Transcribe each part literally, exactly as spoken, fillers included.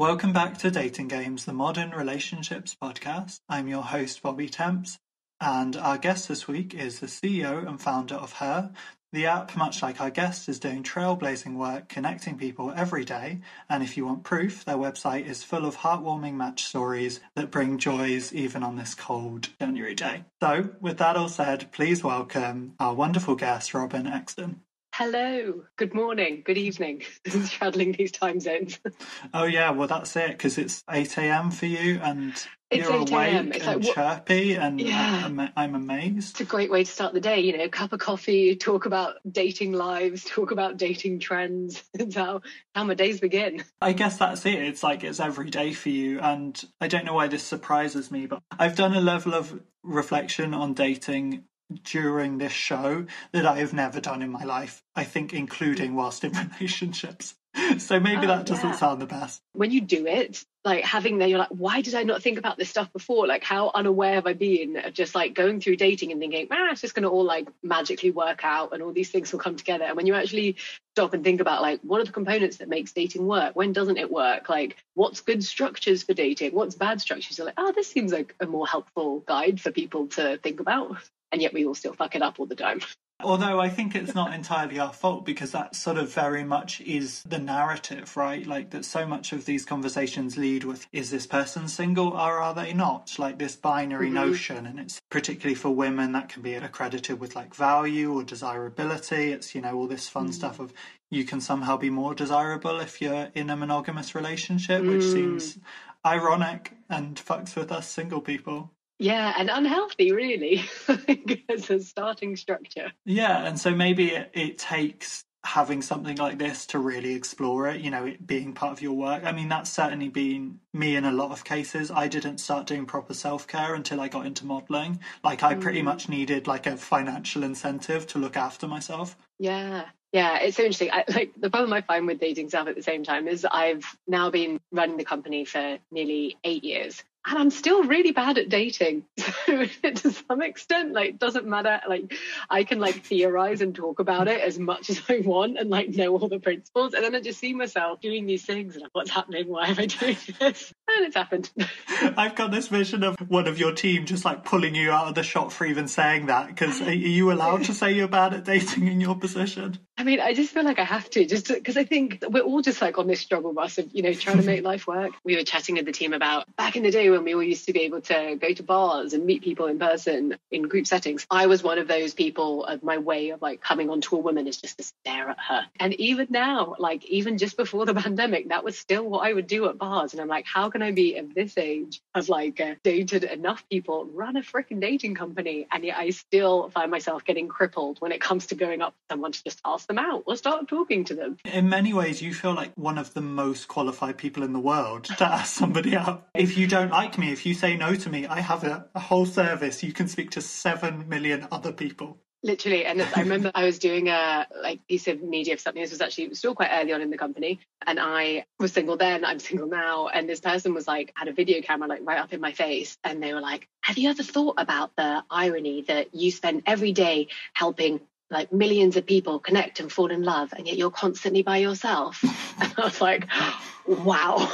Welcome back to Dating Games, the Modern Relationships podcast. I'm your host, Bobby Temps, and our guest this week is the C E O and founder of Her. The app, much like our guest, is doing trailblazing work connecting people every day, and if you want proof, their website is full of heartwarming match stories that bring joys even on this cold January day. So, with that all said, please welcome our wonderful guest, Robin Exton. Hello, good morning, good evening, straddling these time zones. Oh yeah, well that's it, because it's eight a.m. for you and it's you're awake it's and like, chirpy and yeah. I'm, I'm amazed. It's a great way to start the day, you know, cup of coffee, talk about dating lives, talk about dating trends. It's how, how my days begin. I guess that's it. It's like it's every day for you, and I don't know why this surprises me, but I've done a level of reflection on dating during this show that I have never done in my life, I think, including whilst in relationships. So maybe oh, that doesn't yeah. sound the best. When you do it, like having that, you're like, why did I not think about this stuff before? Like, how unaware have I been of just like going through dating and thinking, ah, it's just going to all like magically work out and all these things will come together. And when you actually stop and think about like, what are the components that makes dating work? When doesn't it work? Like, what's good structures for dating? What's bad structures? You're like, oh, this seems like a more helpful guide for people to think about. And yet we all still fuck it up all the time. Although I think it's not entirely our fault, because that sort of very much is the narrative, right? Like that so much of these conversations lead with, is this person single or are they not? Like this binary mm-hmm. notion. And it's particularly for women that can be accredited with like value or desirability. It's, you know, all this fun mm-hmm. stuff of you can somehow be more desirable if you're in a monogamous relationship, which mm. seems ironic and fucks with us single people. Yeah, and unhealthy, really, as a starting structure. Yeah, and so maybe it, it takes having something like this to really explore it, you know, it being part of your work. I mean, that's certainly been me in a lot of cases. I didn't start doing proper self-care until I got into modelling. Like, I pretty mm. much needed, like, a financial incentive to look after myself. Yeah. Yeah, it's so interesting. I, like the problem I find with dating stuff at the same time is I've now been running the company for nearly eight years. And I'm still really bad at dating. So to some extent, like, doesn't matter. Like, I can like theorize and talk about it as much as I want and like know all the principles. And then I just see myself doing these things and like, what's happening? Why am I doing this? And it's happened. I've got this vision of one of your team just like pulling you out of the shot for even saying that. Because are you allowed to say you're bad at dating in your position? I mean, I just feel like I have to, just because I think we're all just like on this struggle bus of, you know, trying to make life work. We were chatting with the team about back in the day when we all used to be able to go to bars and meet people in person in group settings. I was one of those people, of my way of like coming onto a woman is just to stare at her. And even now, like even just before the pandemic, that was still what I would do at bars. And I'm like, how can I be at this age, have like uh, dated enough people, run a freaking dating company, and yet I still find myself getting crippled when it comes to going up to someone to just ask them out or start talking to them. In many ways, you feel like one of the most qualified people in the world to ask somebody out. If you don't like me, if you say no to me, I have a, a whole service. You can speak to seven million other people. Literally. And I remember I was doing a like piece of media for something. This was actually still quite early on in the company. And I was single then, I'm single now. And this person was like, had a video camera like right up in my face. And they were like, have you ever thought about the irony that you spend every day helping like millions of people connect and fall in love, and yet you're constantly by yourself? And I was like, wow.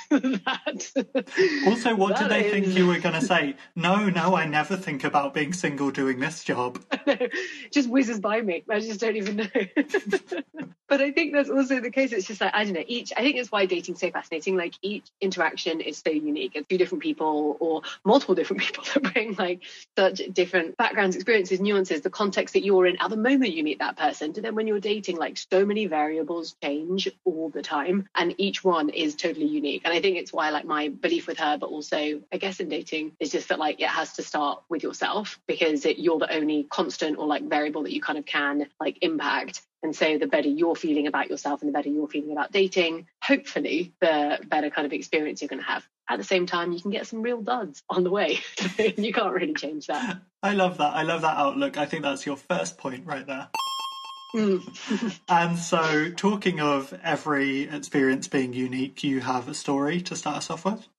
that, also, what that did they is... think you were going to say? No, no, I never think about being single doing this job. Just whizzes by me. I just don't even know. But I think that's also the case. It's just like, I don't know, each, I think it's why dating's so fascinating. Like each interaction is so unique. It's two different people or multiple different people that bring like such different backgrounds, experiences, nuances, the context that you're in at the moment you meet that person. To then when you're dating, like so many variables change all the time and each one is totally unique. And I think it's why like my belief with Her, but also I guess in dating is just that like it has to start with yourself, because it, you're the only constant or like variable that you kind of can like impact. And so the better you're feeling about yourself and the better you're feeling about dating, hopefully the better kind of experience you're going to have. At the same time, you can get some real duds on the way. You can't really change that. I love that. I love that outlook. I think that's your first point right there. Mm. And so talking of every experience being unique, you have a story to start us off with?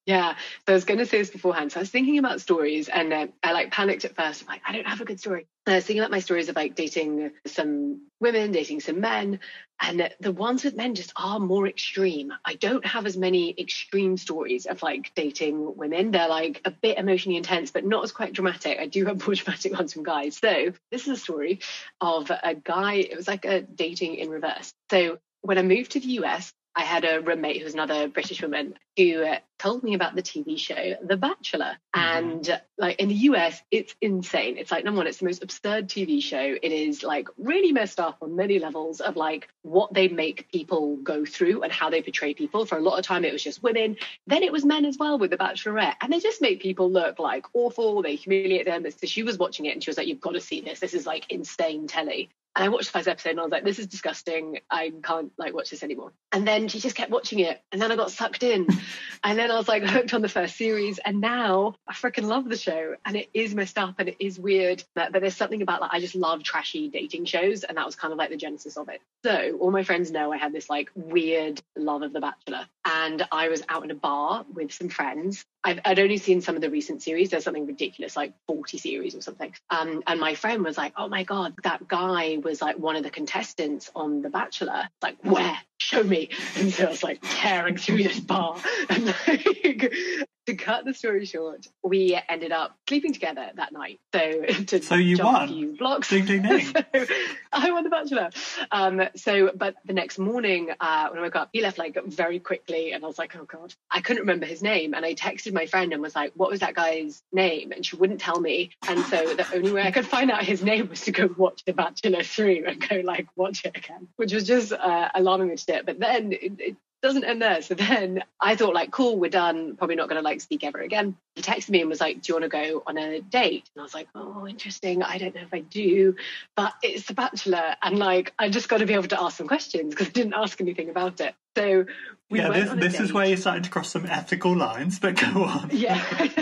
Yeah, so I was going to say this beforehand. So I was thinking about stories, and uh, I like panicked at first. I'm like, I don't have a good story. And I was thinking about my stories of like dating some women, dating some men, and the ones with men just are more extreme. I don't have as many extreme stories of like dating women. They're like a bit emotionally intense, but not as quite dramatic. I do have more dramatic ones from guys. So this is a story of a guy. It was like a dating in reverse. So when I moved to the U S, I had a roommate who was another British woman who uh, told me about the T V show The Bachelor. Mm-hmm. And uh, like in the U S, it's insane. It's like, number one, it's the most absurd T V show. It is like really messed up on many levels of like what they make people go through and how they portray people. For a lot of time, it was just women. Then it was men as well with The Bachelorette. And they just make people look like awful. They humiliate them. So she was watching it and she was like, you've got to see this. This is like insane telly. And I watched the first episode and I was like, this is disgusting. I can't like watch this anymore. And then she just kept watching it. And then I got sucked in. And then I was like hooked on the first series. And now I freaking love the show. And it is messed up and it is weird. But, but there's something about like, I just love trashy dating shows. And that was kind of like the genesis of it. So all my friends know I had this like weird love of The Bachelor. And I was out in a bar with some friends. I've, I'd only seen some of the recent series. There's something ridiculous, like forty series or something. Um, and my friend was like, oh my God, that guy was like one of the contestants on The Bachelor. Like, where? Show me. And so I was like tearing through this bar. And like, to cut the story short, we ended up sleeping together that night. So to so you jump won. A few blocks. Ding, ding, ding. So I won The Bachelor. Um, so, but the next morning uh, when I woke up, he left like very quickly, and I was like, oh God, I couldn't remember his name. And I texted my friend and was like, what was that guy's name? And she wouldn't tell me. And so the only way I could find out his name was to go watch The Bachelor through and go like watch it again, which was just uh, alarming me to it. But then it, it doesn't end there. So then I thought like, cool, we're done. Probably not going to like speak ever again. He texted me and was like, do you want to go on a date? And I was like, oh, interesting. I don't know if I do, but it's The Bachelor. And like, I just got to be able to ask some questions because I didn't ask anything about it. So we yeah, went this, on a this date. is where you're starting to cross some ethical lines, but go on. Yeah.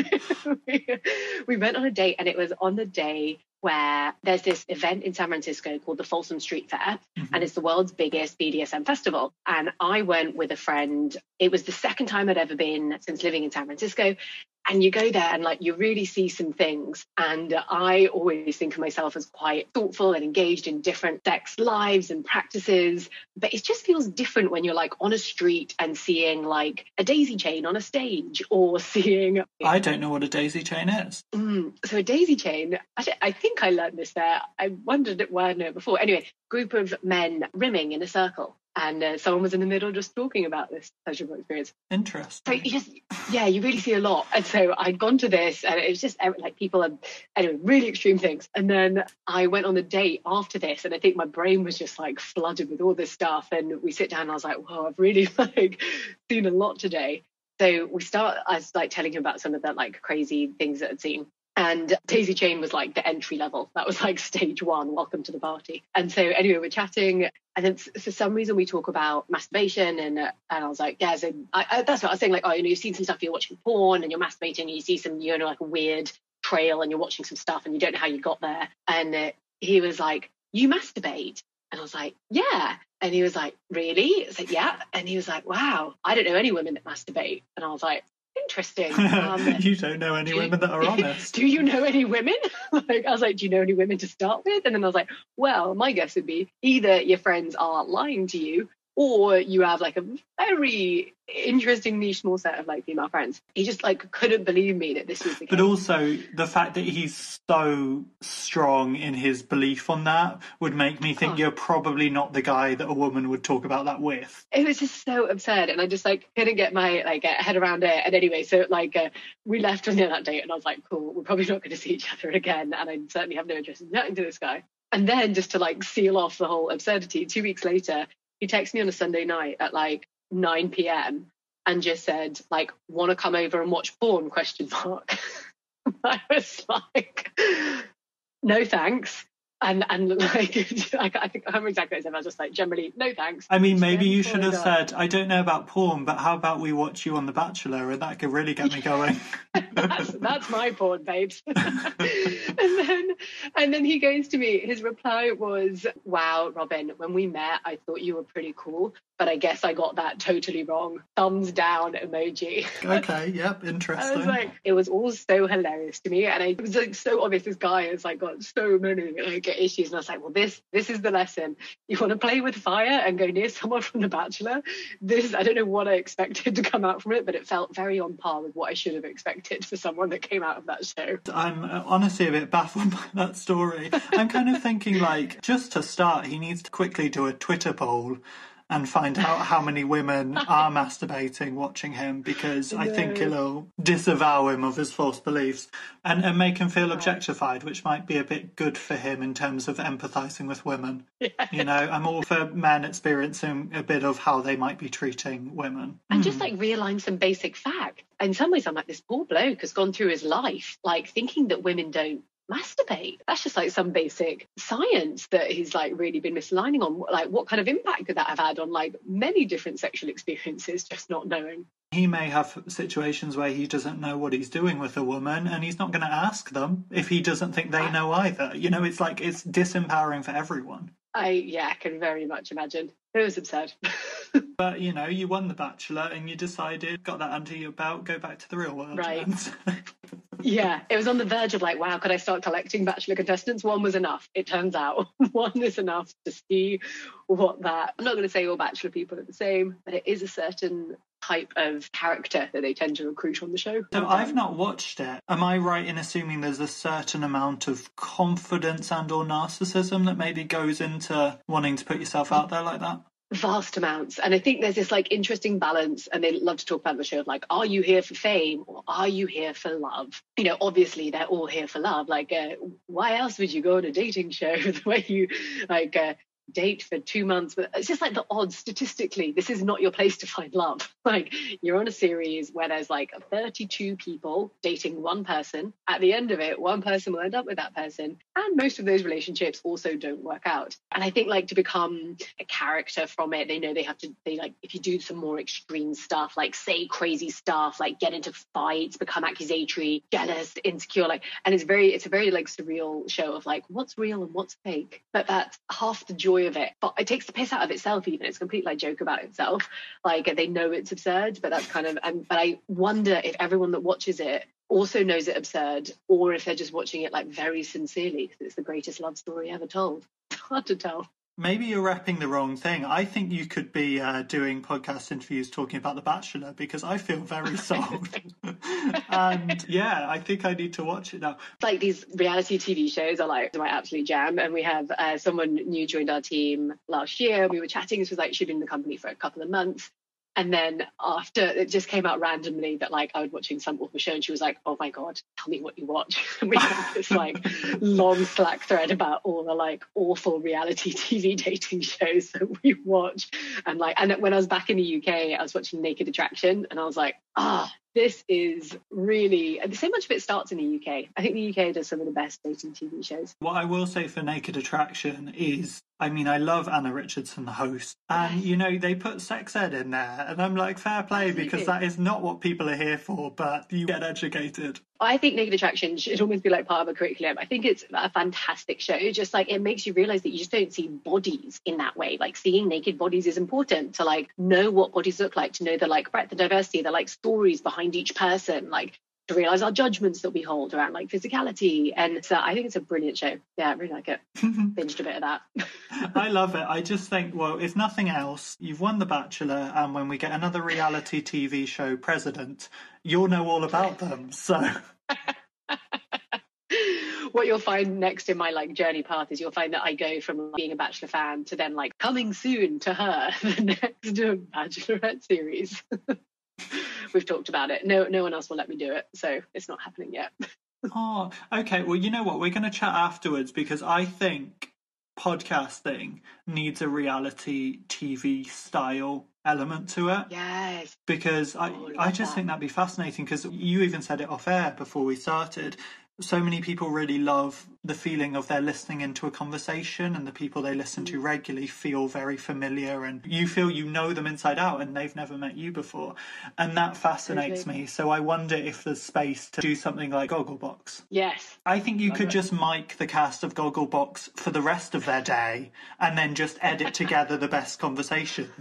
We went on a date, and it was on the day where there's this event in San Francisco called the Folsom Street Fair, mm-hmm. and it's the world's biggest B D S M festival. And I went with a friend. It was the second time I'd ever been since living in San Francisco. And you go there and like you really see some things. And uh, I always think of myself as quite thoughtful and engaged in different sex lives and practices. But it just feels different when you're like on a street and seeing like a daisy chain on a stage, or seeing. I don't know what a daisy chain is. Mm, so a daisy chain, I, I think I learned this there. I wondered where I know it before. Anyway, group of men rimming in a circle. And uh, someone was in the middle just talking about this pleasurable experience. Interesting. So you just, yeah, you really see a lot. And so I'd gone to this, and it was just like people are, anyway, really extreme things. And then I went on a date after this, and I think my brain was just like flooded with all this stuff. And we sit down, and I was like, whoa, I've really like seen a lot today. So we start, I was like telling him about some of the like crazy things that I'd seen. And daisy chain was like the entry level. That was like stage one, welcome to the party. And so anyway, we're chatting. And then for some reason we talk about masturbation. And uh, and I was like, yeah, so I, I, that's what I was saying. Like, oh, you know, you've seen some stuff, you're watching porn and you're masturbating, and you see some, you know, like a weird trail, and you're watching some stuff and you don't know how you got there. And uh, he was like, you masturbate? And I was like, yeah. And he was like, really? I was like, yeah. And he was like, wow, I don't know any women that masturbate. And I was like, interesting. Um, you don't know any women that are honest. Do you know any women? Like, I was like, do you know any women to start with? And then I was like, well, my guess would be either your friends are lying to you, or you have like a very interesting niche small set of like female friends. He just like couldn't believe me that this was the case. But also the fact that he's so strong in his belief on that would make me think oh. you're probably not the guy that a woman would talk about that with. It was just so absurd, and I just like couldn't get my like head around it. And anyway, so like uh, we left on that date, and I was like, cool, we're probably not going to see each other again, and I certainly have no interest in chatting to this guy. And then just to like seal off the whole absurdity, two weeks later he texted me on a Sunday night at like nine p.m. and just said, like, want to come over and watch porn, question mark. I was like, no thanks. And and like, I, I think I'm exactly the same. I was just like, generally, no thanks. I mean, maybe you should have said, I don't know about porn, but how about we watch you on The Bachelor? And that could really get me going. that's, that's my porn, babes. and then and then he goes to me. His reply was, wow, Robin, when we met, I thought you were pretty cool. but I guess I got that totally wrong. Thumbs down emoji. Okay, yep, interesting. I was like, it was all so hilarious to me, and I, it was like so obvious this guy has like got so many like issues, and I was like, well, this this is the lesson. You want to play with fire and go near someone from The Bachelor? This, I don't know what I expected to come out from it, but it felt very on par with what I should have expected for someone that came out of that show. I'm honestly a bit baffled by that story. I'm kind of thinking, like, just to start, he needs to quickly do a Twitter poll and find out how many women are masturbating watching him, because no. I think it'll disavow him of his false beliefs and, and make him feel objectified, which might be a bit good for him in terms of empathising with women. Yeah. You know, I'm all for men experiencing a bit of how they might be treating women. And mm. just like realign some basic facts. In some ways, I'm like, this poor bloke has gone through his life like thinking that women don't masturbate. That's just like some basic science that he's like really been misaligning on. Like, what kind of impact could that have had on like many different sexual experiences, just not knowing? He may have situations where he doesn't know what he's doing with a woman, and he's not going to ask them if he doesn't think they know either. You know, it's like, it's disempowering for everyone. I, yeah, I can very much imagine. It was absurd. But, you know, you won The Bachelor and you decided, got that under your belt, go back to the real world. Right. Yeah, it was on the verge of like, wow, could I start collecting Bachelor contestants? One was enough. It turns out one is enough to see what that... I'm not going to say all Bachelor people are the same, but it is a certain type of character that they tend to recruit on the show. So I've not watched it. Am I right in assuming there's a certain amount of confidence and or narcissism that maybe goes into wanting to put yourself out there like that? Vast amounts. And I think there's this like interesting balance, and they love to talk about the show of like, are you here for fame or are you here for love? You know, obviously they're all here for love. Like, uh, why else would you go on a dating show the way you like uh, date for two months? But it's just like the odds statistically, this is not your place to find love. Like, you're on a series where there's like thirty-two people dating one person. At the end of it, one person will end up with that person, and most of those relationships also don't work out. And I think like to become a character from it, they know they have to, they like, if you do some more extreme stuff, like say crazy stuff, like get into fights, become accusatory, jealous, insecure, like, and it's very, it's a very like surreal show of like what's real and what's fake. But that's half the joy of it. But it takes the piss out of itself even. It's a complete like joke about itself. Like, they know it's absurd, but that's kind of, um, but I wonder if everyone that watches it also knows it absurd, or if they're just watching it like very sincerely because it's the greatest love story ever told. It's hard to tell. Maybe you're repping the wrong thing. I think you could be uh, doing podcast interviews talking about The Bachelor, because I feel very sold. And yeah, I think I need to watch it now. Like, these reality T V shows are like my absolute jam. And we have uh, someone new joined our team last year. We were chatting. This was like, she'd been in the company for a couple of months. And then after, it just came out randomly that like I was watching some awful show, and she was like, oh my God, tell me what you watch. And we had this like long Slack thread about all the like awful reality T V dating shows that we watch. And like, and when I was back in the U K, I was watching Naked Attraction, and I was like, ah, this is really, so much of it starts in the U K. I think the U K does some of the best dating T V shows. What I will say for Naked Attraction is, I mean, I love Anna Richardson, the host, and, you know, they put sex ed in there, and I'm like, fair play, Absolutely. Because that is not what people are here for, but you get educated. I think Naked Attraction should almost be like part of a curriculum. I think it's a fantastic show. Just like, it makes you realize that you just don't see bodies in that way. Like, seeing naked bodies is important to like know what bodies look like, to know the like breadth and diversity, the like stories behind each person, like to realize our judgments that we hold around like physicality. And so I think it's a brilliant show. Yeah, I really like it. Binged a bit of that. I love it. I just think, well, if nothing else, you've won The Bachelor, and when we get another reality T V show president, you'll know all about them. So what you'll find next in my like journey path is you'll find that I go from being a Bachelor fan to then like coming soon to her, the next Bachelorette series. We've talked about it. No, no one else will let me do it, so it's not happening yet. Oh, okay. Well, you know what? We're going to chat afterwards, because I think podcasting needs a reality T V style element to it. Yes. Because I, oh, I just that. think that'd be fascinating, because you even said it off air before we started. So many people really love the feeling of they're listening into a conversation, and the people they listen to regularly feel very familiar, and you feel you know them inside out, and they've never met you before. And that fascinates Absolutely. me. So I wonder if there's space to do something like Gogglebox. Yes. I think you Love could it. just mic the cast of Gogglebox for the rest of their day, and then just edit together the best conversations.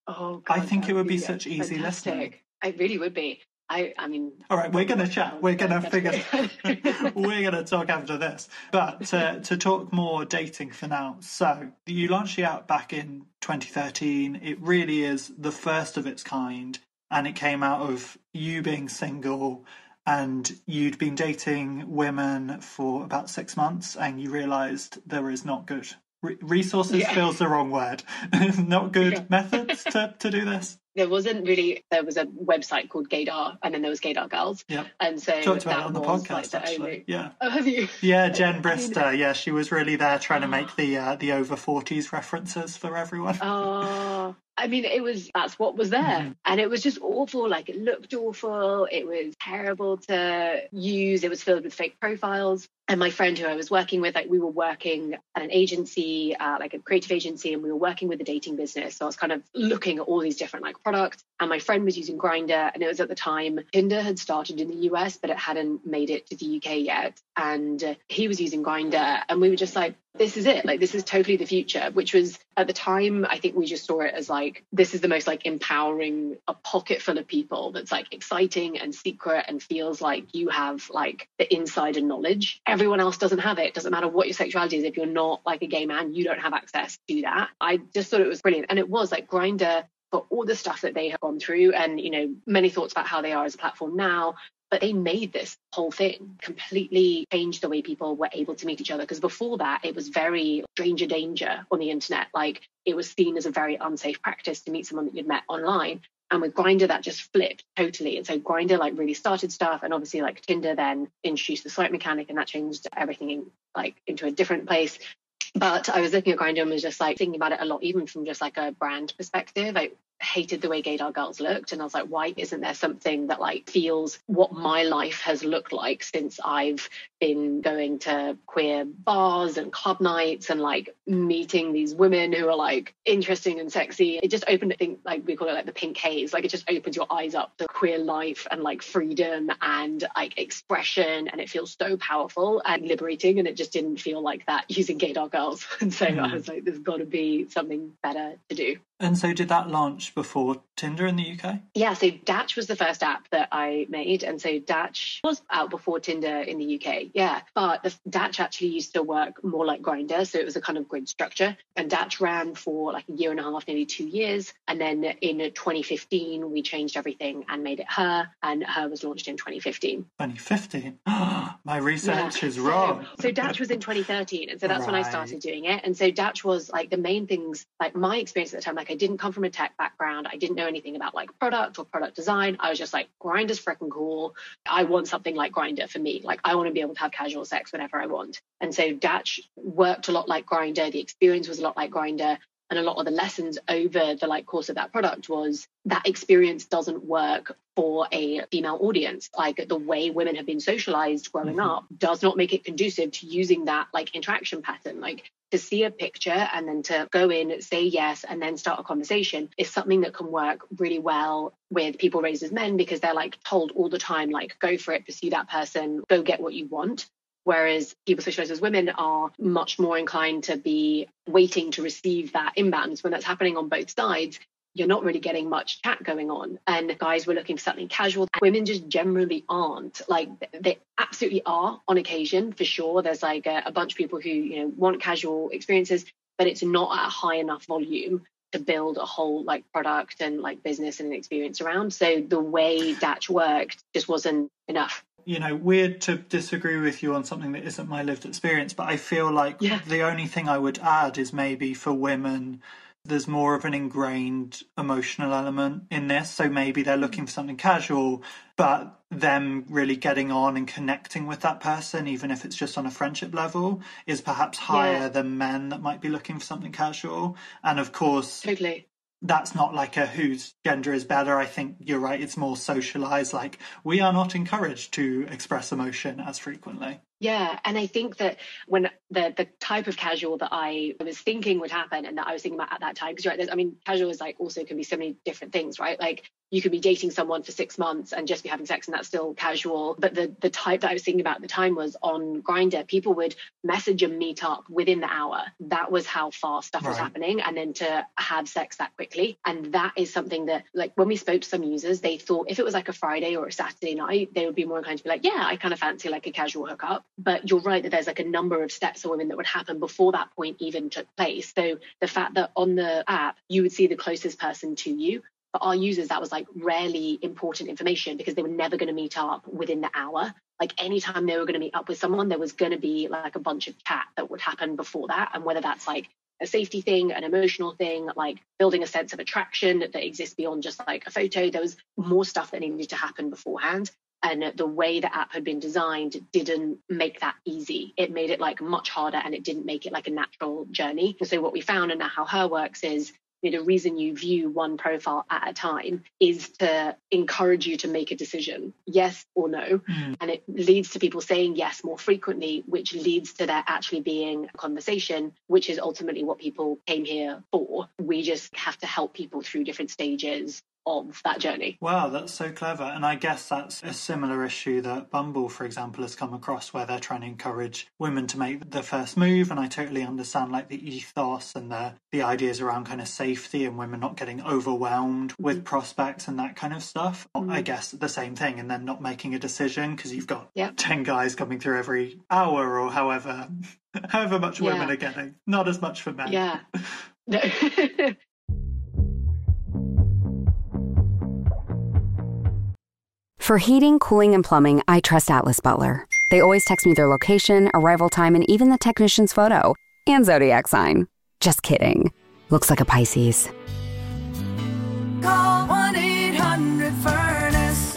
Oh, God, I think that it would be be such easy fantastic. listening. It really would be. I, I mean, All right, we're going to chat. We're going to figure. figure. We're going to talk after this. But to, to talk more dating for now. So you launched the app back in twenty thirteen. It really is the first of its kind, and it came out of you being single, and you'd been dating women for about six months, and you realised there is not good Re- resources. Yeah. Feels the wrong word. Not good Yeah. methods to to do this. There wasn't really, there was a website called Gaydar, and then there was Gaydar Girls. Yeah. And so Talked about that it on the was podcast, like the actually. only... Yeah. Oh, have you? Yeah, Jen I mean- Brister. Yeah, she was really there trying to make the uh, the over forties references for everyone. Oh, I mean, it was, that's what was there. Mhm. And it was just awful. Like, it looked awful. It was terrible to use. It was filled with fake profiles. And my friend who I was working with, like, we were working at an agency, uh, like a creative agency, and we were working with the dating business. So I was kind of looking at all these different like products. And my friend was using Grindr, and it was at the time Tinder had started in the U S, but it hadn't made it to the U K yet. And uh, he was using Grindr, and we were just like, this is it. Like, this is totally the future, which was at the time, I think we just saw it as like, this is the most like empowering, a pocket full of people that's like exciting and secret and feels like you have like the insider knowledge. Everyone else doesn't have it. Doesn't matter what your sexuality is. If you're not like a gay man, you don't have access to that. I just thought it was brilliant. And it was like Grindr, for all the stuff that they have gone through, and, you know, many thoughts about how they are as a platform now. But they made this whole thing completely change the way people were able to meet each other. Because before that, it was very stranger danger on the internet. Like, it was seen as a very unsafe practice to meet someone that you'd met online. And with Grindr, that just flipped totally. And so Grindr like really started stuff. And obviously like Tinder then introduced the swipe mechanic, and that changed everything in, like into a different place. But I was looking at Grindr and was just like thinking about it a lot, even from just like a brand perspective. I hated the way Gaydar Girls looked, and I was like, why isn't there something that like feels what my life has looked like since I've been going to queer bars and club nights and like meeting these women who are like interesting and sexy. It just opened, I think, like we call it like the pink haze. Like, it just opens your eyes up to queer life and like freedom and like expression, and it feels so powerful and liberating. And it just didn't feel like that using Gaydar Girls. And so mm. I was like, there's got to be something better to do. And so did that launch before Tinder in the U K? Yeah, so Datch was the first app that I made. And so Datch was out before Tinder in the U K. Yeah, but the, Datch actually used to work more like Grindr. So it was a kind of grid structure. And Datch ran for like a year and a half, nearly two years. And then in twenty fifteen, we changed everything and made it Her. And Her was launched in twenty fifteen. twenty fifteen? My research yeah. is wrong. So, so Datch was in twenty thirteen. And so that's right. when I started doing it. And so Datch was like the main things, like my experience at the time, like I didn't come from a tech background. I didn't know anything about like product or product design. I was just like, Grindr's freaking cool. I want something like Grindr for me. Like, I want to be able to have casual sex whenever I want. And so Datch worked a lot like Grindr. The experience was a lot like Grindr. And a lot of the lessons over the like course of that product was that experience doesn't work for a female audience. Like, the way women have been socialized growing mm-hmm. up does not make it conducive to using that like interaction pattern. Like, to see a picture and then to go in, say yes, and then start a conversation is something that can work really well with people raised as men, because they're like told all the time, like, go for it, pursue that person, go get what you want. Whereas people socialized as women are much more inclined to be waiting to receive that inbound. When that's happening on both sides, you're not really getting much chat going on. And guys were looking for something casual. Women just generally aren't. Like, they absolutely are on occasion, for sure. There's like a, a bunch of people who, you know, want casual experiences, but it's not at a high enough volume to build a whole like product and like business and an experience around. So the way Datch worked just wasn't enough. You know, weird to disagree with you on something that isn't my lived experience, but I feel like yeah. the only thing I would add is maybe for women, there's more of an ingrained emotional element in this. So maybe they're looking for something casual, but them really getting on and connecting with that person, even if it's just on a friendship level, is perhaps higher yeah. than men that might be looking for something casual. And of course, totally. That's not like a whose gender is better. I think you're right. It's more socialized. Like, we are not encouraged to express emotion as frequently. Yeah. And I think that when the the type of casual that I was thinking would happen and that I was thinking about at that time, because right, there's, I mean, casual is like also can be so many different things, right? Like, you could be dating someone for six months and just be having sex and that's still casual. But the, the type that I was thinking about at the time was on Grindr, people would message and meet up within the hour. That was how fast stuff was Right. happening. And then to have sex that quickly. And that is something that, like, when we spoke to some users, they thought if it was like a Friday or a Saturday night, they would be more inclined to be like, yeah, I kind of fancy like a casual hookup. But you're right that there's like a number of steps for women that would happen before that point even took place. So the fact that on the app, you would see the closest person to you. For our users, that was like rarely important information because they were never going to meet up within the hour. Like anytime they were going to meet up with someone, there was going to be like a bunch of chat that would happen before that. And whether that's like a safety thing, an emotional thing, like building a sense of attraction that exists beyond just like a photo, there was more stuff that needed to happen beforehand. And the way the app had been designed didn't make that easy. It made it like much harder and it didn't make it like a natural journey. And so what we found, and now how Her works, is you know, the reason you view one profile at a time is to encourage you to make a decision, yes or no. Mm. And it leads to people saying yes more frequently, which leads to there actually being a conversation, which is ultimately what people came here for. We just have to help people through different stages of that journey. Wow, that's so clever. And I guess that's a similar issue that Bumble, for example, has come across, where they're trying to encourage women to make the first move. And I totally understand like the ethos and the the ideas around kind of safety and women not getting overwhelmed with mm-hmm. prospects and that kind of stuff. Mm-hmm. I guess the same thing, and then not making a decision because you've got yep. ten guys coming through every hour or however however much yeah. women are getting. Not as much for men. Yeah. No. For heating, cooling, and plumbing, I trust Atlas Butler. They always text me their location, arrival time, and even the technician's photo. And zodiac sign. Just kidding. Looks like a Pisces. Call one eight hundred furnace.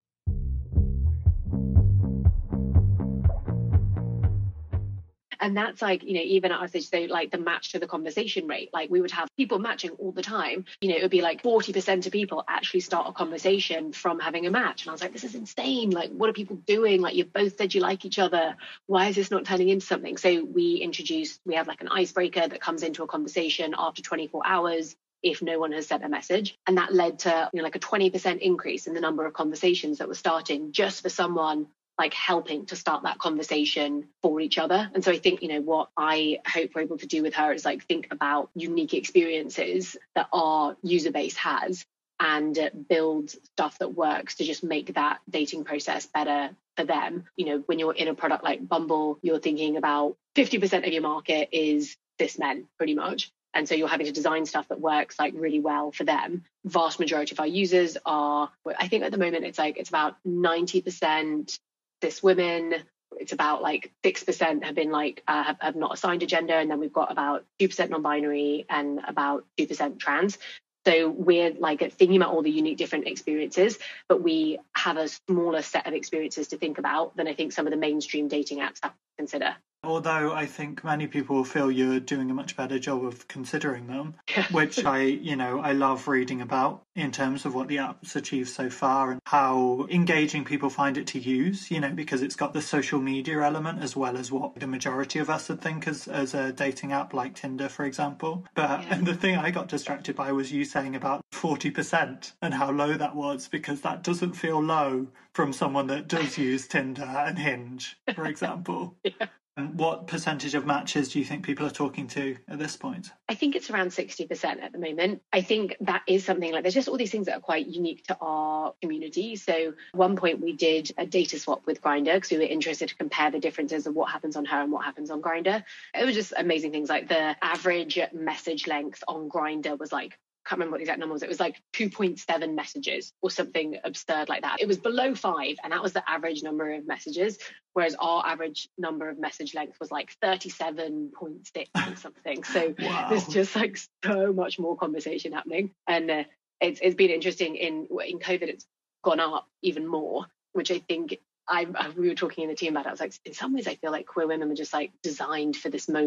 And that's like, you know, even at our stage, so like the match to the conversation rate, like we would have people matching all the time. You know, it would be like forty percent of people actually start a conversation from having a match. And I was like, this is insane. Like, what are people doing? Like, you've both said you like each other. Why is this not turning into something? So we introduced, we have like an icebreaker that comes into a conversation after twenty-four hours if no one has sent a message. And that led to, you know, like a twenty percent increase in the number of conversations that were starting just for someone like helping to start that conversation for each other. And so I think, you know, what I hope we're able to do with Her is like think about unique experiences that our user base has and uh, build stuff that works to just make that dating process better for them. You know, when you're in a product like Bumble, you're thinking about fifty percent of your market is cis men pretty much. And so you're having to design stuff that works like really well for them. Vast majority of our users are, I think at the moment it's like, it's about ninety percent cis women. It's about like six percent have been like uh, have, have not assigned a gender, and then we've got about two percent non-binary and about two percent trans. So we're like thinking about all the unique different experiences, but we have a smaller set of experiences to think about than I think some of the mainstream dating apps have to consider. Although I think many people feel you're doing a much better job of considering them, which I, you know, I love reading about in terms of what the app's achieved so far and how engaging people find it to use, you know, because it's got the social media element as well as what the majority of us would think as, as a dating app like Tinder, for example. But yeah. the thing I got distracted by was you saying about forty percent and how low that was, because that doesn't feel low from someone that does use Tinder and Hinge, for example. yeah. And what percentage of matches do you think people are talking to at this point? I think it's around sixty percent at the moment. I think that is something like, there's just all these things that are quite unique to our community. So at one point we did a data swap with Grindr because we were interested to compare the differences of what happens on Her and what happens on Grindr. It was just amazing things like the average message length on Grindr was like, I can't remember what the exact number was. It was like two point seven messages or something absurd like that. It was below five, and that was the average number of messages, whereas our average number of message length was like thirty-seven point six or something. So wow. There's just like so much more conversation happening. And uh, it's it's been interesting. In in COVID, it's gone up even more, which I think I, I we were talking in the team about it. I was like, in some ways, I feel like queer women were just like designed for this moment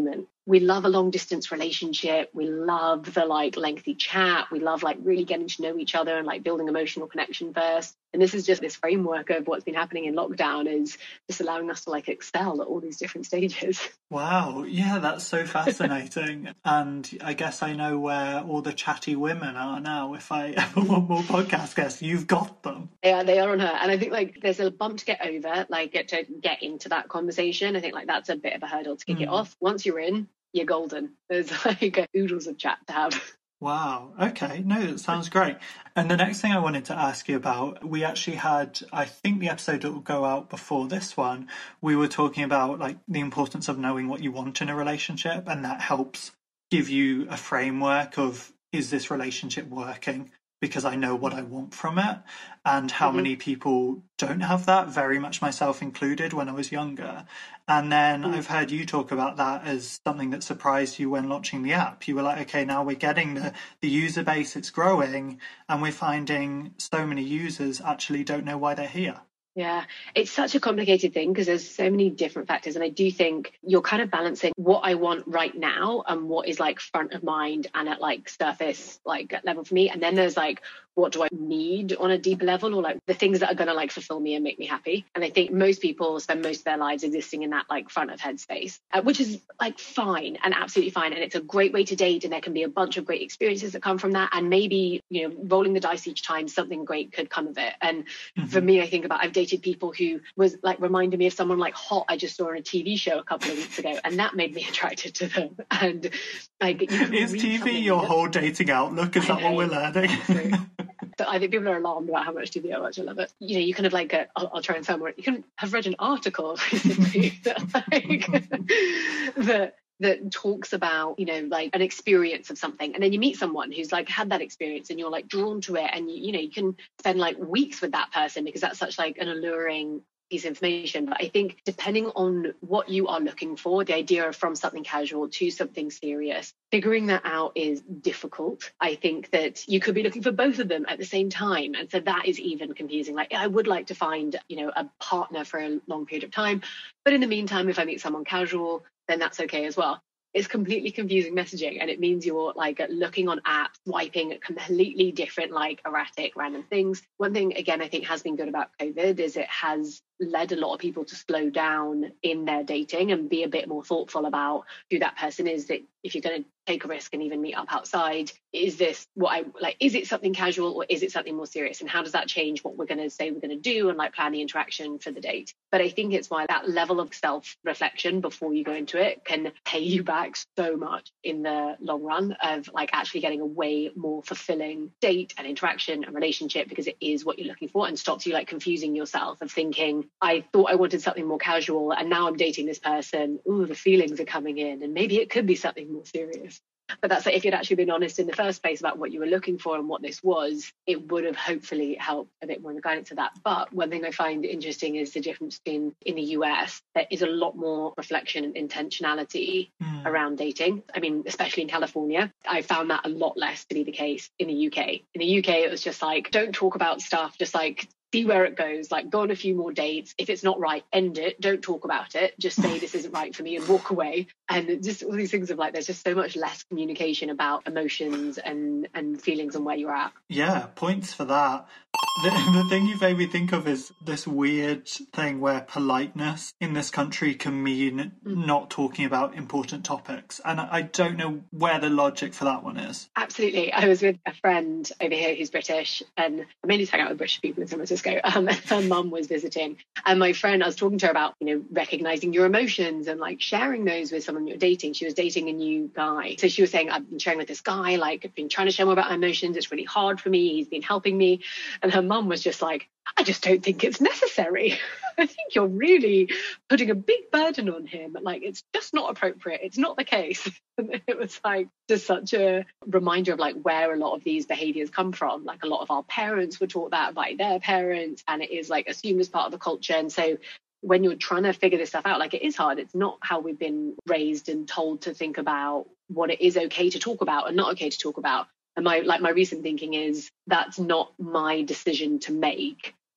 we love a long distance relationship. We love the like lengthy chat. We love like really getting to know each other and like building emotional connection first. And this is just this framework of what's been happening in lockdown is just allowing us to like excel at all these different stages. Wow. Yeah, that's so fascinating. And I guess I know where all the chatty women are now. If I ever want more podcast guests, you've got them. Yeah, they are on her. And I think like there's a bump to get over, like get to get into that conversation. I think like that's a bit of a hurdle to kick mm. it off. Once you're in, you're golden. There's like oodles of chat to have. Wow. Okay. No, that sounds great. And the next thing I wanted to ask you about, we actually had, I think the episode that will go out before this one, we were talking about like the importance of knowing what you want in a relationship, and that helps give you a framework of, is this relationship working? Because I know what I want from it, and how mm-hmm. many people don't have that, very much myself included when I was younger. And then mm-hmm. I've heard you talk about that as something that surprised you when launching the app. You were like, okay, now we're getting the, the user base, it's growing, and we're finding so many users actually don't know why they're here. Yeah, it's such a complicated thing because there's so many different factors. And I do think you're kind of balancing what I want right now and what is like front of mind and at like surface like level for me. And then there's like, what do I need on a deeper level, or like the things that are going to like fulfill me and make me happy. And I think most people spend most of their lives existing in that like front of head space, uh, which is like fine and absolutely fine. And it's a great way to date. And there can be a bunch of great experiences that come from that. And maybe, you know, rolling the dice each time, something great could come of it. And mm-hmm. for me, I think about, I've dated people who was like reminding me of someone like hot I just saw on a T V show a couple of weeks ago. And that made me attracted to them. And like, you is T V your that... whole dating outlook? Is I that know. What we're learning? So I think people are alarmed about how much T V I watch. I love it. You know, you kind of like, a, I'll, I'll try and sound more, you can have read an article recently that, like, that, that talks about, you know, like an experience of something. And then you meet someone who's like had that experience and you're like drawn to it. And, you, you know, you can spend like weeks with that person because that's such like an alluring piece of information. But I think depending on what you are looking for, the idea of from something casual to something serious, figuring that out is difficult. I think that you could be looking for both of them at the same time. And so that is even confusing. Like I would like to find, you know, a partner for a long period of time. But in the meantime, if I meet someone casual, then that's okay as well. It's completely confusing messaging, and it means you're like looking on apps, swiping at completely different, like erratic, random things. One thing, again, I think has been good about COVID is it has led a lot of people to slow down in their dating and be a bit more thoughtful about who that person is. That if you're going to take a risk and even meet up outside, is this what I like? Is it something casual or is it something more serious? And how does that change what we're going to say we're going to do and like plan the interaction for the date? But I think it's why that level of self-reflection before you go into it can pay you back so much in the long run of like actually getting a way more fulfilling date and interaction and relationship, because it is what you're looking for, and stops you like confusing yourself of thinking, I thought I wanted something more casual and now I'm dating this person. Ooh, the feelings are coming in and maybe it could be something more serious. But that's like, if you'd actually been honest in the first place about what you were looking for and what this was, it would have hopefully helped a bit more in the guidance of that. But one thing I find interesting is the difference in in the U S. There is a lot more reflection and intentionality mm. around dating. I mean, especially in California, I found that a lot less to be the case in the U K. In the U K, it was just like, don't talk about stuff, just like see where it goes, like go on a few more dates. If it's not right, end it. Don't talk about it. Just say this isn't right for me and walk away. And just all these things of like, there's just so much less communication about emotions and, and feelings and where you're at. Yeah, points for that. The, the thing you made me think of is this weird thing where politeness in this country can mean mm. not talking about important topics. And I don't know where the logic for that one is. Absolutely. I was with a friend over here who's British, and I mainly hang out with British people in San Francisco. Um, her mum was visiting. And my friend, I was talking to her about, you know, recognizing your emotions and like sharing those with someone you're dating. She was dating a new guy. So she was saying, I've been sharing with this guy, like I've been trying to share more about my emotions. It's really hard for me. He's been helping me. And her mum was just like, I just don't think it's necessary. I think you're really putting a big burden on him. Like, it's just not appropriate. It's not the case. And it was like just such a reminder of like where a lot of these behaviors come from. Like a lot of our parents were taught that by their parents, and it is like assumed as part of the culture. And so when you're trying to figure this stuff out, like it is hard. It's not how we've been raised and told to think about what it is okay to talk about and not okay to talk about. And my like my recent thinking is that's not my decision to make.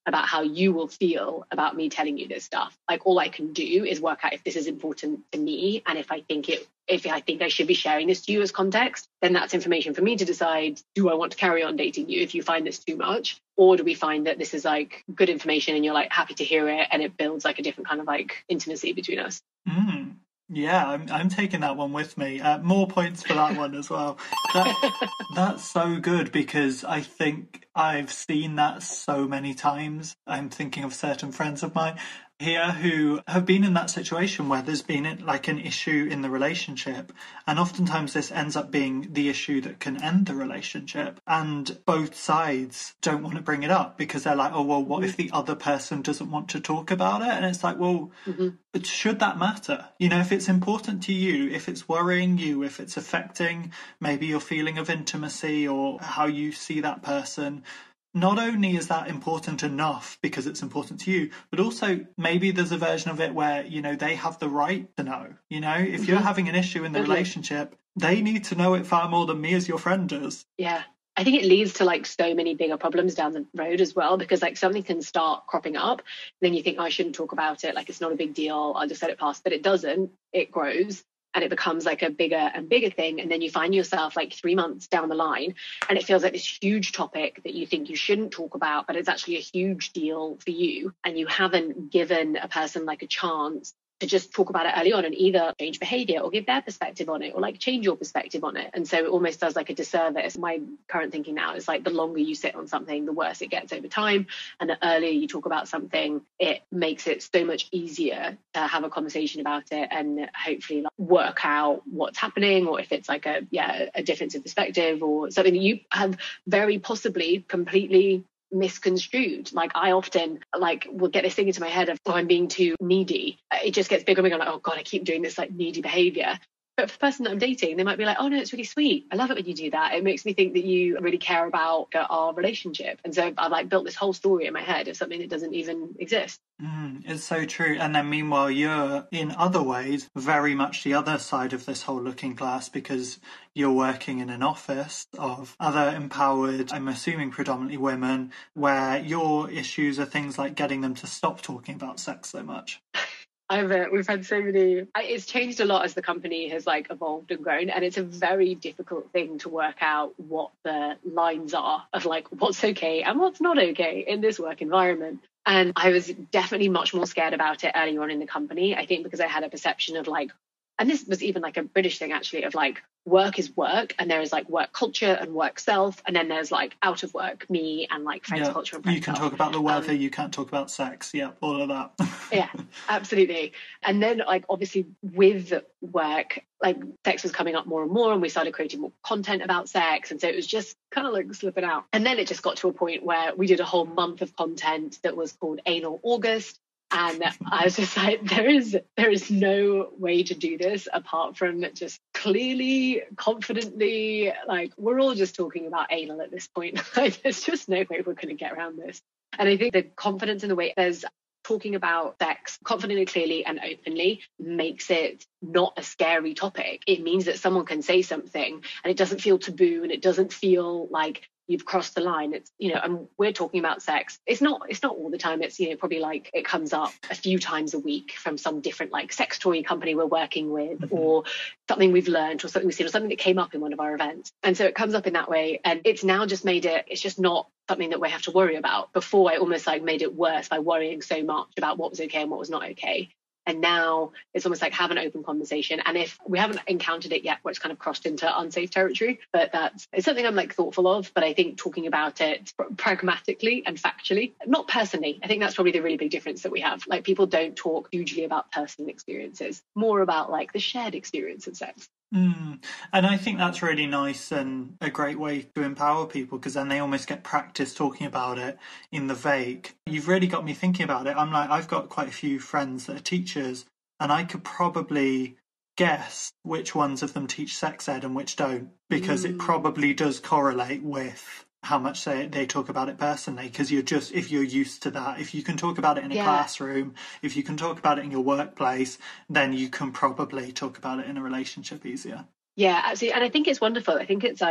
about how you will feel about me telling you this stuff. Like, all I can do is work out if this is important to me, and if I think it, if I think I should be sharing this to you as context, then that's information for me to decide, do I want to carry on dating you if you find this too much? Or do we find that this is like good information and you're like happy to hear it, and it builds like a different kind of like intimacy between us? Mm. Yeah, I'm I'm taking that one with me. Uh, more points for that one as well. That, that's so good, because I think I've seen that so many times. I'm thinking of certain friends of mine here who have been in that situation where there's been like an issue in the relationship, and oftentimes this ends up being the issue that can end the relationship, and both sides don't want to bring it up because they're like, oh well, what if the other person doesn't want to talk about it? And it's like, well, mm-hmm. but should that matter? You know, if it's important to you, if it's worrying you, if it's affecting maybe your feeling of intimacy or how you see that person, not only is that important enough because it's important to you, but also maybe there's a version of it where, you know, they have the right to know. You know, if mm-hmm. you're having an issue in the mm-hmm. relationship, they need to know it far more than me as your friend does. Yeah. I think it leads to like so many bigger problems down the road as well, because like something can start cropping up, then you think, oh, I shouldn't talk about it, like it's not a big deal, I'll just let it pass. But it doesn't, it grows. And it becomes like a bigger and bigger thing. And then you find yourself like three months down the line, and it feels like this huge topic that you think you shouldn't talk about, but it's actually a huge deal for you. And you haven't given a person like a chance to just talk about it early on and either change behavior or give their perspective on it, or like change your perspective on it. And so it almost does like a disservice. My current thinking now is like the longer you sit on something, the worse it gets over time. And the earlier you talk about something, it makes it so much easier to have a conversation about it and hopefully like work out what's happening, or if it's like a, yeah, a difference in perspective or something that you have very possibly completely misconstrued. Like I often like will get this thing into my head of, oh, I'm being too needy. It just gets bigger and bigger. I'm like, oh God, I keep doing this like needy behavior. But for the person that I'm dating, they might be like, oh no, it's really sweet. I love it when you do that. It makes me think that you really care about our relationship. And so I've like built this whole story in my head of something that doesn't even exist. Mm, it's so true. And then meanwhile, you're in other ways very much the other side of this whole looking glass, because you're working in an office of other empowered, I'm assuming predominantly women, where your issues are things like getting them to stop talking about sex so much. I've uh, we've had so many. It's changed a lot as the company has like evolved and grown, and it's a very difficult thing to work out what the lines are of like what's okay and what's not okay in this work environment. And I was definitely much more scared about it earlier on in the company. I think because I had a perception of like, and this was even like a British thing actually, of like work is work, and there is like work culture and work self, and then there's like out of work me and like friends yeah, culture and friends you can self. talk about the weather, um, you can't talk about sex, yeah, all of that. Yeah, absolutely. And then like obviously with work, like sex was coming up more and more, and we started creating more content about sex, and so it was just kind of like slipping out. And then it just got to a point where we did a whole month of content that was called Anal August. And I was just like, there is there is no way to do this apart from just clearly, confidently, like we're all just talking about anal at this point. Like, there's just no way we're going to get around this. And I think the confidence in the way there's talking about sex confidently, clearly and openly makes it not a scary topic. It means that someone can say something and it doesn't feel taboo, and it doesn't feel like you've crossed the line. It's, you know, and we're talking about sex. It's not, it's not all the time. It's, you know, probably like it comes up a few times a week from some different like sex toy company we're working with, mm-hmm. or something we've learned, or something we've seen, or something that came up in one of our events. And so it comes up in that way. And it's now just made it, it's just not something that we have to worry about. Before, I almost like made it worse by worrying so much about what was okay and what was not okay. And now it's almost like have an open conversation. And if we haven't encountered it yet, where it's kind of crossed into unsafe territory, but that's, it's something I'm like thoughtful of. But I think talking about it pragmatically and factually, not personally, I think that's probably the really big difference that we have. Like people don't talk hugely about personal experiences, more about like the shared experience of sex. Mm. And I think that's really nice and a great way to empower people, because then they almost get practice talking about it in the vague. You've really got me thinking about it. I'm like, I've got quite a few friends that are teachers, and I could probably guess which ones of them teach sex ed and which don't, because mm. it probably does correlate with how much they, they talk about it personally, because you're just, if you're used to that, if you can talk about it in a yeah. classroom, if you can talk about it in your workplace, then you can probably talk about it in a relationship easier. Yeah, absolutely. And I think it's wonderful. I think it's like,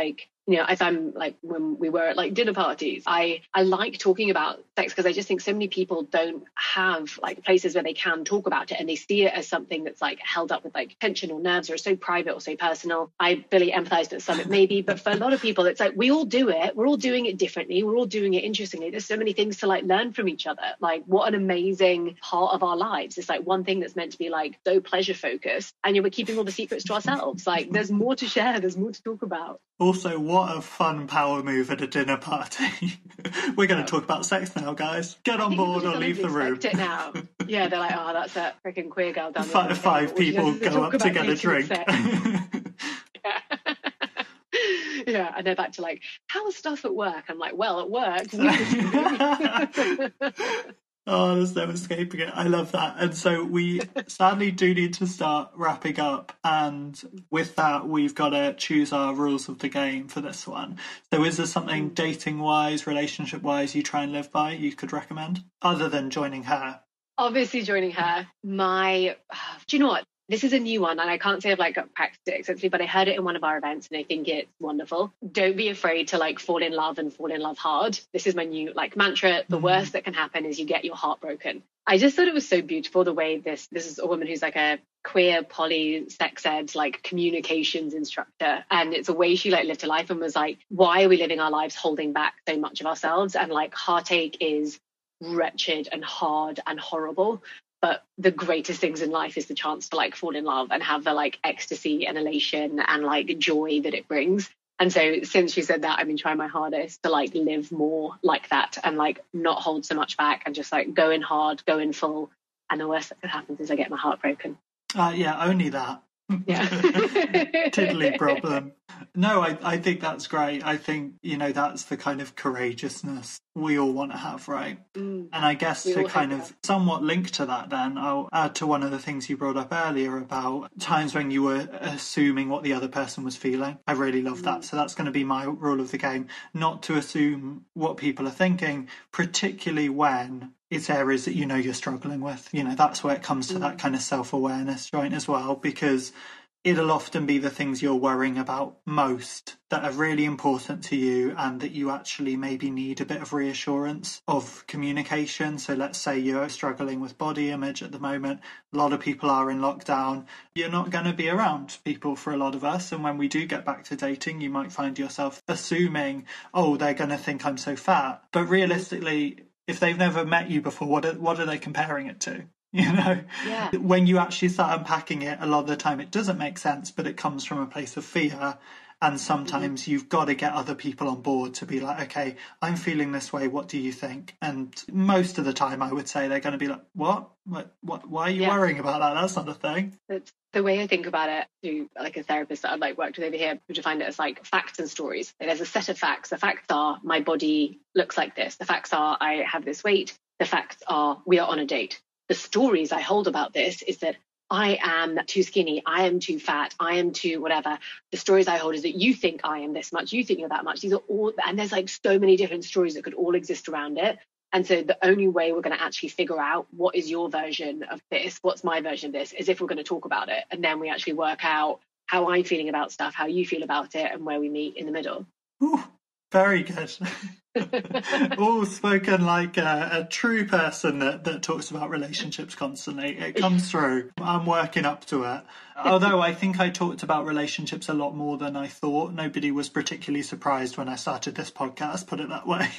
you know, if I'm like when we were at like dinner parties, I, I like talking about sex because I just think so many people don't have like places where they can talk about it, and they see it as something that's like held up with like tension or nerves, or so private or so personal. I really empathize with some, it maybe, but for a lot of people, it's like we all do it. We're all doing it differently. We're all doing it interestingly. There's so many things to like learn from each other. Like what an amazing part of our lives. It's like one thing that's meant to be like so pleasure focused, and you know, we're keeping all the secrets to ourselves. Like there's more to share. There's more to talk about. Also, what a fun power move at a dinner party. We're going to talk about sex now, guys. Get on board or leave the room. It now. Yeah, they're like, oh, that's that freaking queer girl down Five, the five people go up to get a drink. Yeah. Yeah, and they're back to like, how's stuff at work? I'm like, well, at work. Oh, there's no escaping it. I love that. And so we sadly do need to start wrapping up. And with that, we've got to choose our rules of the game for this one. So is there something dating-wise, relationship-wise you try and live by you could recommend? Other than joining her? Obviously joining her. My, do you know what? This is a new one, and I can't say I've like practiced it extensively, but I heard it in one of our events, and I think it's wonderful. Don't be afraid to like fall in love and fall in love hard. This is my new like mantra. The mm. worst that can happen is you get your heart broken. I just thought it was so beautiful the way this this is a woman who's like a queer poly sex ed like communications instructor, and it's a way she like lived her life and was like, why are we living our lives holding back so much of ourselves? And like heartache is wretched and hard and horrible. But the greatest things in life is the chance to like fall in love and have the like ecstasy and elation and like joy that it brings. And so since she said that, I've been trying my hardest to like live more like that and like not hold so much back and just like go in hard, go in full. And the worst that could happen is I get my heart broken. Uh, yeah, only that. Yeah. Tiddly problem. No, I, I think that's great. I think, you know, that's the kind of courageousness we all want to have, right? Mm. And I guess We to all kind have of that. somewhat link to that then, I'll add to one of the things you brought up earlier about times when you were assuming what the other person was feeling. I really love that. So that's going to be my rule of the game, not to assume what people are thinking, particularly when it's areas that you know you're struggling with. You know, that's where it comes to that kind of self-awareness joint as well, because it'll often be the things you're worrying about most that are really important to you and that you actually maybe need a bit of reassurance of communication. So let's say you're struggling with body image at the moment. A lot of people are in lockdown. You're not going to be around people for a lot of us. And when we do get back to dating, you might find yourself assuming, oh, they're going to think I'm so fat. But realistically, if they've never met you before, what are, what are they comparing it to? You know, Yeah. when you actually start unpacking it, a lot of the time it doesn't make sense, but it comes from a place of fear. And sometimes mm-hmm. you've got to get other people on board to be like, okay, I'm feeling this way. What do you think? And most of the time, I would say they're going to be like, what? What? What? Why are you Yeah. worrying about that? That's not a thing. That's the way I think about it. To like a therapist that I've like worked with over here, who define it as like facts and stories. There's a set of facts. The facts are my body looks like this. The facts are I have this weight. The facts are we are on a date. The stories I hold about this is that I am too skinny, I am too fat, I am too whatever. The stories I hold is that you think I am this much, you think you're that much. These are all, and there's like so many different stories that could all exist around it. And so the only way we're going to actually figure out what is your version of this, what's my version of this, is if we're going to talk about it. And then we actually work out how I'm feeling about stuff, how you feel about it, and where we meet in the middle. Ooh, very good. All spoken like a, a true person that, that talks about relationships constantly. It comes through. I'm working up to it. Although I think I talked about relationships a lot more than I thought. Nobody was particularly surprised when I started this podcast, put it that way.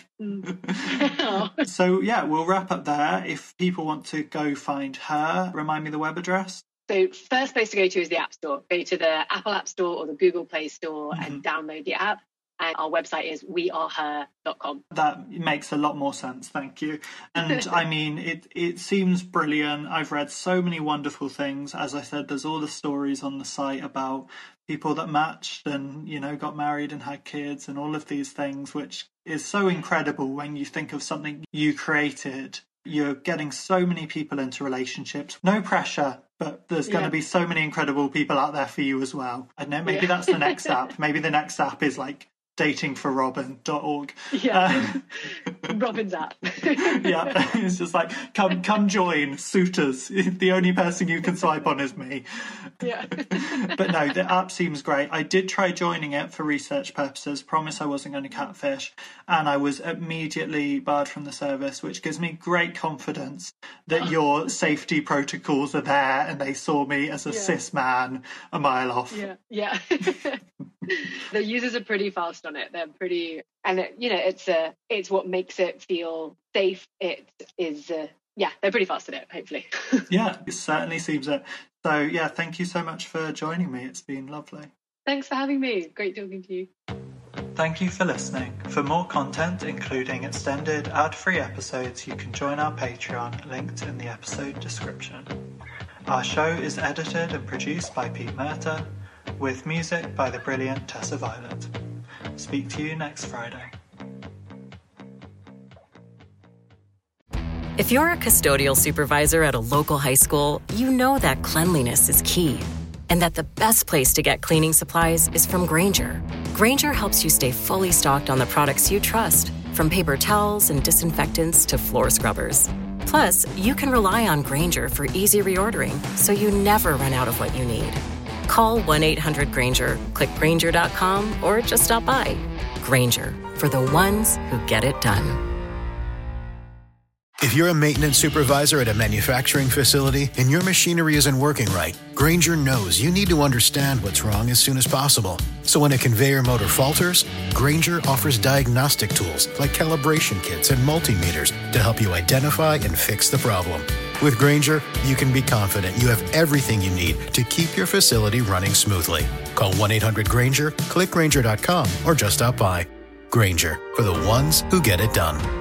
Mm. So yeah, we'll wrap up there. If people want to go find her, remind me the web address. So first place to go to is the App Store. Go to the Apple App Store or the Google Play Store Mm-hmm. and download the app. And our website is we are her dot com. That makes a lot more sense, thank you. And I mean, it, it seems brilliant. I've read so many wonderful things. As I said, there's all the stories on the site about people that matched and, you know, got married and had kids and all of these things, which is so incredible when you think of something you created. You're getting so many people into relationships. No pressure, but there's going Yeah. to be so many incredible people out there for you as well. I don't know, maybe Yeah. that's the next app. Maybe the next app is like dating for robin dot org. Yeah. Uh, Robin's app. Yeah, it's just like, come come join, suitors. The only person you can swipe on is me. Yeah. But no, the app seems great. I did try joining it for research purposes, promise I wasn't going to catfish, and I was immediately barred from the service, which gives me great confidence that oh. your safety protocols are there and they saw me as a yeah. cis man a mile off. Yeah, yeah. The users are pretty fast on it. They're pretty, and it, you know, it's a, it's what makes it feel safe. It is, uh, yeah, they're pretty fast at it. Hopefully. Yeah, it certainly seems it. So yeah, thank you so much for joining me. It's been lovely. Thanks for having me. Great talking to you. Thank you for listening. For more content, including extended ad-free episodes, you can join our Patreon, linked in the episode description. Our show is edited and produced by Pete Murta, with music by the brilliant Tessa Violet. Speak to you next Friday. If you're a custodial supervisor at a local high school, you know that cleanliness is key, and that the best place to get cleaning supplies is from Grainger. Grainger helps you stay fully stocked on the products you trust, from paper towels and disinfectants to floor scrubbers. Plus, you can rely on Grainger for easy reordering, so you never run out of what you need. Call one eight hundred Grainger, click Grainger dot com, or just stop by. Grainger, for the ones who get it done. If you're a maintenance supervisor at a manufacturing facility and your machinery isn't working right, Grainger knows you need to understand what's wrong as soon as possible. So when a conveyor motor falters, Grainger offers diagnostic tools like calibration kits and multimeters to help you identify and fix the problem. With Grainger, you can be confident you have everything you need to keep your facility running smoothly. Call one eight hundred Grainger, click Grainger dot com, or just stop by. Grainger, for the ones who get it done.